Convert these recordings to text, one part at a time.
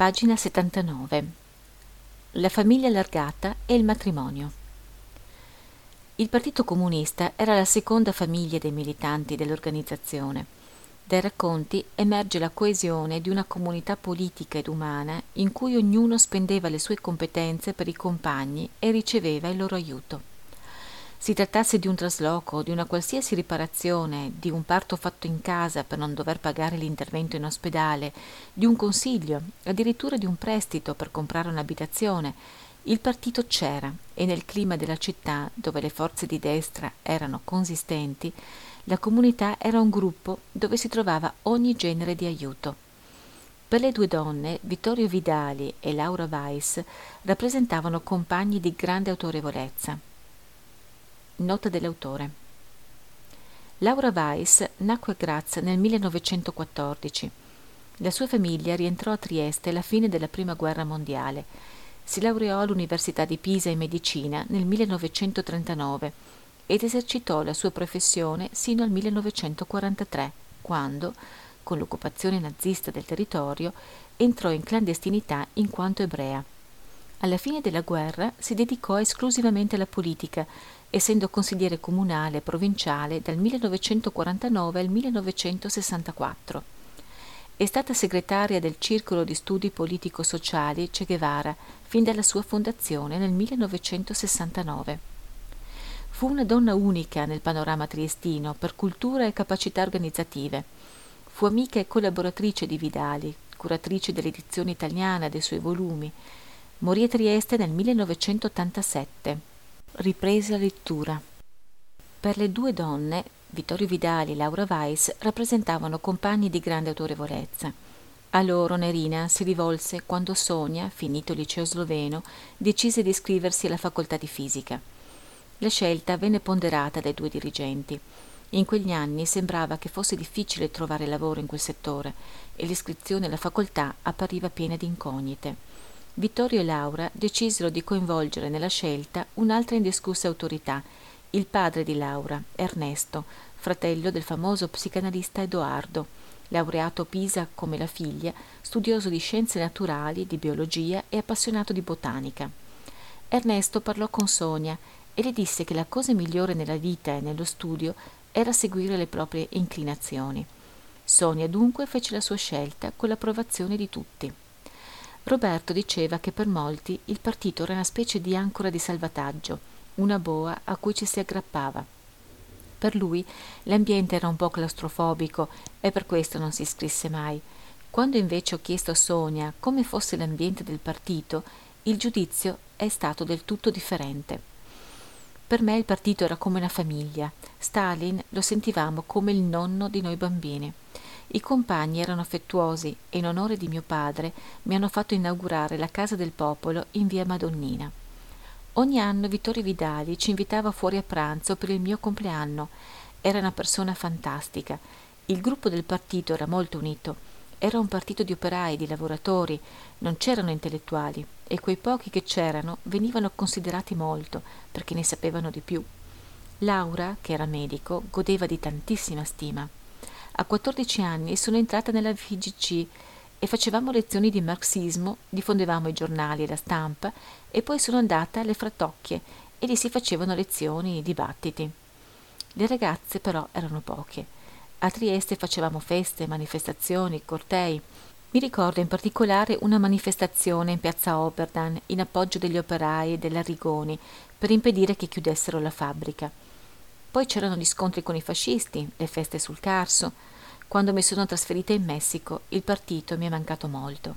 Pagina 79. La famiglia allargata e il matrimonio. Il Partito Comunista era la seconda famiglia dei militanti dell'organizzazione. Dai racconti emerge la coesione di una comunità politica ed umana in cui ognuno spendeva le sue competenze per i compagni e riceveva il loro aiuto. Si trattasse di un trasloco, di una qualsiasi riparazione, di un parto fatto in casa per non dover pagare l'intervento in ospedale, di un consiglio, addirittura di un prestito per comprare un'abitazione, il partito c'era e nel clima della città, dove le forze di destra erano consistenti, la comunità era un gruppo dove si trovava ogni genere di aiuto. Per le due donne, Vittorio Vidali e Laura Weiss rappresentavano compagni di grande autorevolezza. Nota dell'autore. Laura Weiss nacque a Graz nel 1914. La sua famiglia rientrò a Trieste alla fine della Prima Guerra Mondiale. Si laureò all'Università di Pisa in medicina nel 1939 ed esercitò la sua professione sino al 1943, quando, con l'occupazione nazista del territorio, entrò in clandestinità in quanto ebrea. Alla fine della guerra si dedicò esclusivamente alla politica, essendo consigliere comunale e provinciale dal 1949 al 1964. È stata segretaria del Circolo di Studi Politico-Sociali Che Guevara fin dalla sua fondazione nel 1969. Fu una donna unica nel panorama triestino per cultura e capacità organizzative. Fu amica e collaboratrice di Vidali, curatrice dell'edizione italiana dei suoi volumi. Morì a Trieste nel 1987. Riprese la lettura. Per le due donne, Vittorio Vidali e Laura Weiss rappresentavano compagni di grande autorevolezza. A loro Nerina si rivolse quando Sonia, finito il liceo sloveno, decise di iscriversi alla facoltà di fisica. La scelta venne ponderata dai due dirigenti. In quegli anni sembrava che fosse difficile trovare lavoro in quel settore e l'iscrizione alla facoltà appariva piena di incognite. Vittorio e Laura decisero di coinvolgere nella scelta un'altra indiscussa autorità, il padre di Laura, Ernesto, fratello del famoso psicanalista Edoardo, laureato a Pisa come la figlia, studioso di scienze naturali, di biologia e appassionato di botanica. Ernesto parlò con Sonia e le disse che la cosa migliore nella vita e nello studio era seguire le proprie inclinazioni. Sonia dunque fece la sua scelta con l'approvazione di tutti. Roberto diceva che per molti il partito era una specie di ancora di salvataggio, una boa a cui ci si aggrappava. Per lui l'ambiente era un po' claustrofobico e per questo non si iscrisse mai. Quando invece ho chiesto a Sonia come fosse l'ambiente del partito, il giudizio è stato del tutto differente. Per me il partito era come una famiglia. Stalin lo sentivamo come il nonno di noi bambini. I compagni erano affettuosi e in onore di mio padre mi hanno fatto inaugurare la Casa del Popolo in via Madonnina. Ogni anno Vittorio Vidali ci invitava fuori a pranzo per il mio compleanno. Era una persona fantastica. Il gruppo del partito era molto unito. Era un partito di operai, di lavoratori, non c'erano intellettuali e quei pochi che c'erano venivano considerati molto perché ne sapevano di più. Laura, che era medico, godeva di tantissima stima. A 14 anni sono entrata nella FIGC e facevamo lezioni di marxismo, diffondevamo i giornali e la stampa e poi sono andata alle Frattocchie e lì si facevano lezioni e dibattiti. Le ragazze però erano poche. A Trieste facevamo feste, manifestazioni, cortei. Mi ricordo in particolare una manifestazione in piazza Oberdan in appoggio degli operai e dell'Arrigoni per impedire che chiudessero la fabbrica. Poi c'erano gli scontri con i fascisti, le feste sul Carso. Quando mi sono trasferita in Messico, il partito mi è mancato molto.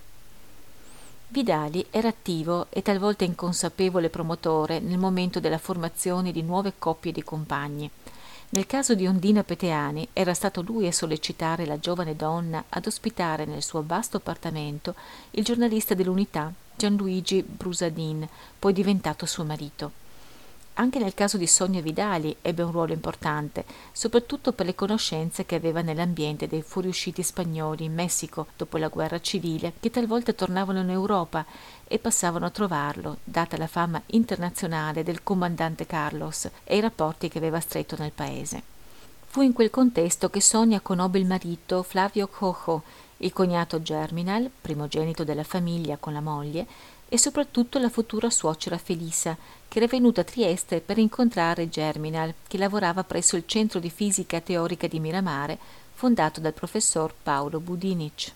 Vidali era attivo e talvolta inconsapevole promotore nel momento della formazione di nuove coppie di compagni. Nel caso di Ondina Peteani era stato lui a sollecitare la giovane donna ad ospitare nel suo vasto appartamento il giornalista dell'Unità Gianluigi Brusadin, poi diventato suo marito. Anche nel caso di Sonia Vidali ebbe un ruolo importante, soprattutto per le conoscenze che aveva nell'ambiente dei fuoriusciti spagnoli in Messico dopo la guerra civile, che talvolta tornavano in Europa e passavano a trovarlo, data la fama internazionale del comandante Carlos e i rapporti che aveva stretto nel paese. Fu in quel contesto che Sonia conobbe il marito Flavio Cojo, il cognato Germinal, primogenito della famiglia con la moglie, e soprattutto la futura suocera Felisa, che era venuta a Trieste per incontrare Germinal, che lavorava presso il Centro di Fisica Teorica di Miramare, fondato dal professor Paolo Budinic.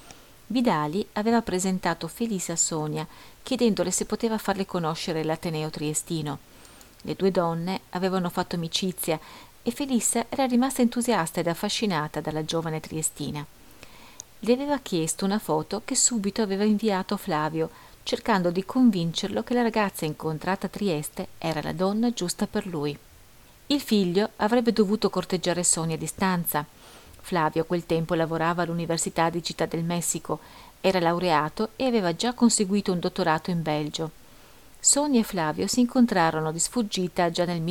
Vidali aveva presentato Felisa a Sonia, chiedendole se poteva farle conoscere l'Ateneo triestino. Le due donne avevano fatto amicizia e Felisa era rimasta entusiasta ed affascinata dalla giovane triestina. Le aveva chiesto una foto che subito aveva inviato a Flavio, cercando di convincerlo che la ragazza incontrata a Trieste era la donna giusta per lui. Il figlio avrebbe dovuto corteggiare Sonia a distanza. Flavio a quel tempo lavorava all'Università di Città del Messico, era laureato e aveva già conseguito un dottorato in Belgio. Sonia e Flavio si incontrarono di sfuggita già nel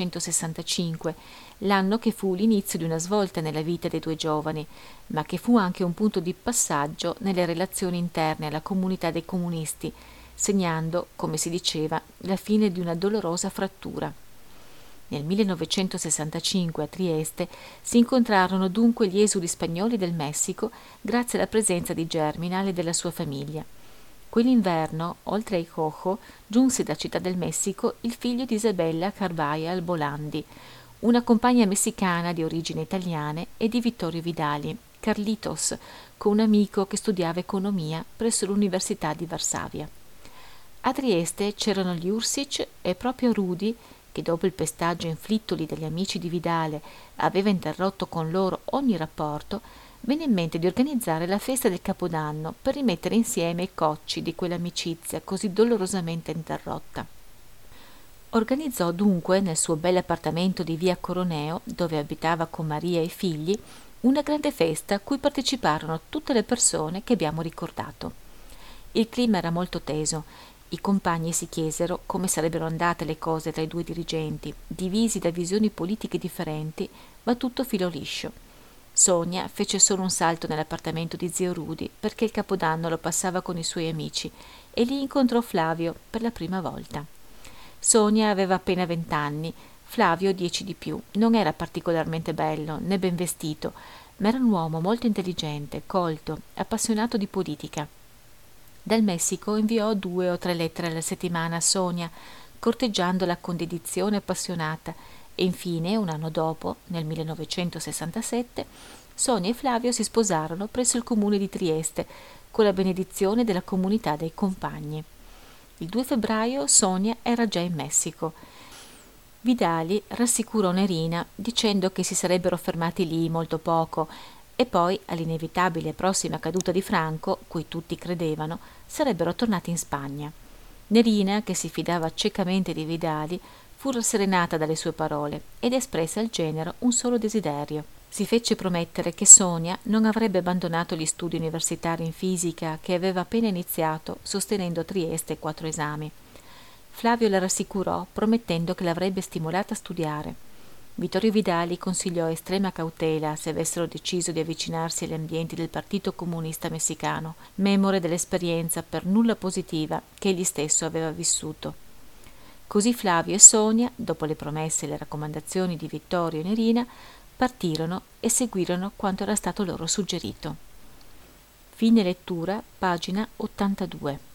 1965, l'anno che fu l'inizio di una svolta nella vita dei due giovani, ma che fu anche un punto di passaggio nelle relazioni interne alla comunità dei comunisti, segnando, come si diceva, la fine di una dolorosa frattura. Nel 1965 a Trieste si incontrarono dunque gli esuli spagnoli del Messico grazie alla presenza di Germinal e della sua famiglia. Quell'inverno, oltre ai Jojo, giunse da Città del Messico il figlio di Isabella Carvajal Bolandi, una compagna messicana di origini italiane, e di Vittorio Vidali, Carlitos, con un amico che studiava economia presso l'Università di Varsavia. A Trieste c'erano gli Ursic e proprio Rudy, che dopo il pestaggio inflittoli dagli amici di Vidale aveva interrotto con loro ogni rapporto, venne in mente di organizzare la festa del Capodanno per rimettere insieme i cocci di quell'amicizia così dolorosamente interrotta. Organizzò dunque nel suo bel appartamento di via Coroneo, dove abitava con Maria e i figli, una grande festa a cui parteciparono tutte le persone che abbiamo ricordato. Il clima era molto teso. I compagni si chiesero come sarebbero andate le cose tra i due dirigenti, divisi da visioni politiche differenti, ma tutto filo liscio. Sonia fece solo un salto nell'appartamento di zio Rudy perché il Capodanno lo passava con i suoi amici e lì incontrò Flavio per la prima volta. Sonia aveva appena 20 anni, Flavio 10 di più. Non era particolarmente bello né ben vestito, ma era un uomo molto intelligente, colto, appassionato di politica. Dal Messico inviò 2 o 3 lettere alla settimana a Sonia, corteggiandola con dedizione appassionata, e infine, un anno dopo, nel 1967, Sonia e Flavio si sposarono presso il comune di Trieste, con la benedizione della comunità dei compagni. Il 2 febbraio Sonia era già in Messico. Vidali rassicurò Nerina dicendo che si sarebbero fermati lì molto poco e poi, all'inevitabile prossima caduta di Franco, cui tutti credevano, sarebbero tornati in Spagna. Nerina, che si fidava ciecamente di Vidali, fu rasserenata dalle sue parole ed espresse al genero un solo desiderio. Si fece promettere che Sonia non avrebbe abbandonato gli studi universitari in fisica che aveva appena iniziato, sostenendo a Trieste 4 esami. Flavio la rassicurò, promettendo che l'avrebbe stimolata a studiare. Vittorio Vidali consigliò estrema cautela se avessero deciso di avvicinarsi agli ambienti del Partito Comunista Messicano, memore dell'esperienza per nulla positiva che egli stesso aveva vissuto. Così Flavio e Sonia, dopo le promesse e le raccomandazioni di Vittorio e Nerina, partirono e seguirono quanto era stato loro suggerito. Fine lettura, pagina 82.